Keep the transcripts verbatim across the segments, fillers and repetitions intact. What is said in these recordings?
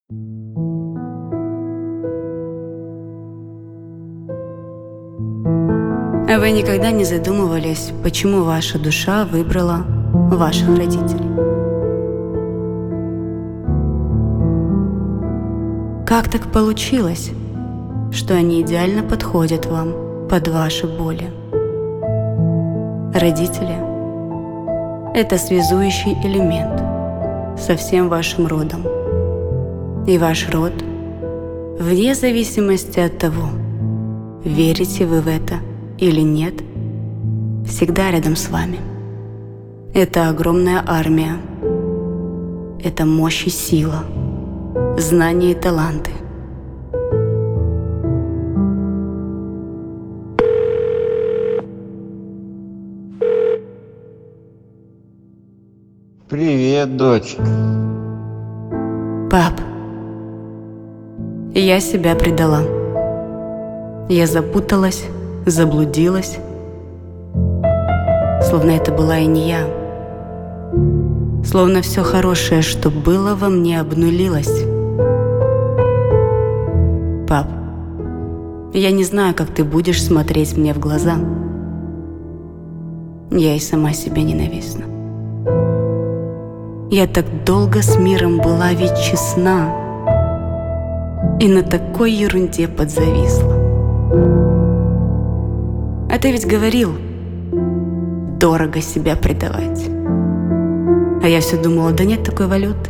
А вы никогда не задумывались, почему ваша душа выбрала ваших родителей? Как так получилось, что они идеально подходят вам под ваши боли? Родители – это связующий элемент со всем вашим родом. И ваш род, вне зависимости от того, верите вы в это или нет, всегда рядом с вами. Это огромная армия, это мощь и сила, знания и таланты. Привет, дочь. Пап, я себя предала. Я запуталась, заблудилась, словно это была и не я. Словно все хорошее, что было во мне, обнулилось. Пап, я не знаю, как ты будешь смотреть мне в глаза. Я и сама себя ненавистна. Я так долго с миром была ведь честна, и на такой ерунде подзависла. А ты ведь говорил, дорого себя предавать. А я все думала, да нет такой валюты.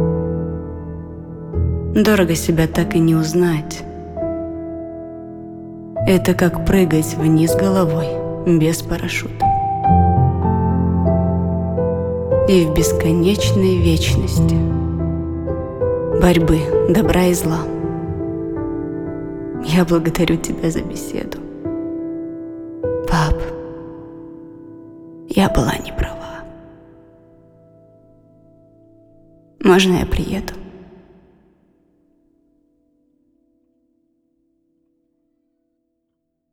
Дорого себя так и не узнать. Это как прыгать вниз головой без парашюта. И в бесконечной вечности борьбы добра и зла. Я благодарю тебя за беседу. Пап, я была не права. Можно я приеду?